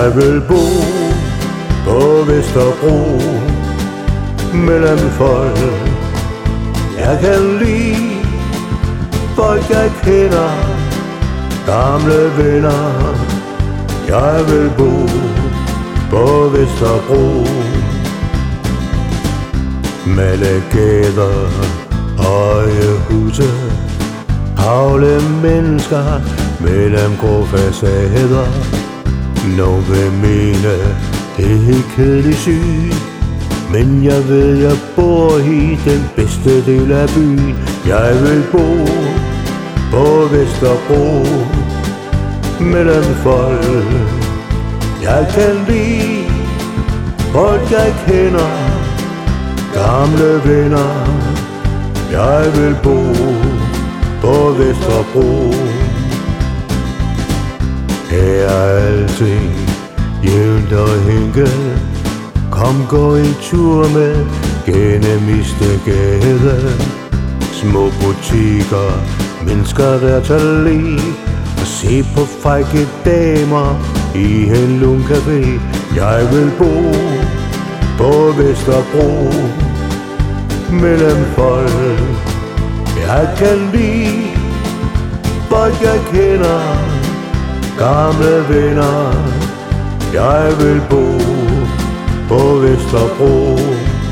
Jeg vil bo på Vesterbro mellem folk. Jeg kan lide folk jeg kender, gamle venner. Jeg vil bo på Vesterbro. Med gader, høje huse, havle mennesker mellem grå facader. Nogle vil mene, det er helt kedeligt sygt, men jeg ved, jeg bor i den bedste del af byen. Jeg vil bo på Vesterbro mellem folk. Jeg kan lide folk jeg kender, gamle venner. Jeg vil bo på Vesterbro. Her er alting jævnt og enkelt. Kom, gå en tur med gennem Istegade. Små butikker, mennesker der tager liv, og se på frække damer i en lun café. Jeg vil bo på Vesterbro mellem folk. Jeg kan lide folk jeg kender, gamle venner. Jeg vil bo på Vesterbro.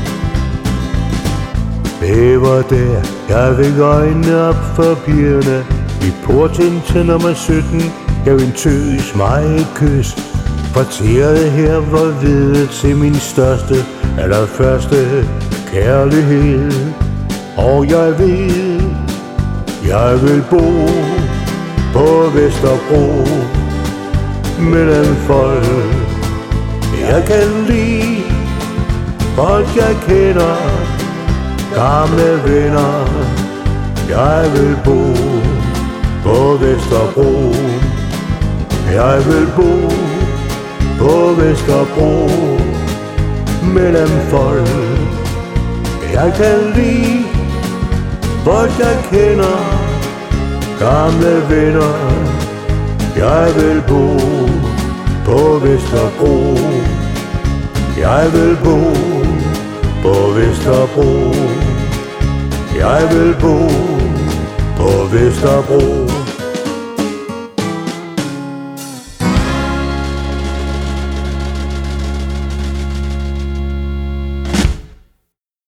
Det var der jeg fik øjnene op for pigerne. I porten til nummer 17 gav en tøs mig et kys. Kvarteret her var videt til min største, allerførste kærlighed. Og jeg ved, jeg vil bo på Vesterbro mellem folk. Jeg kan lide folk jeg kender, gamle venner. Jeg vil bo på Vesterbro. Jeg vil bo på Vesterbro mellem folk. Jeg kan lide folk jeg kender, gamle venner. Jeg vil bo på Vesterbro. Jeg vil bo på Vesterbro. Jeg vil bo på Vesterbro.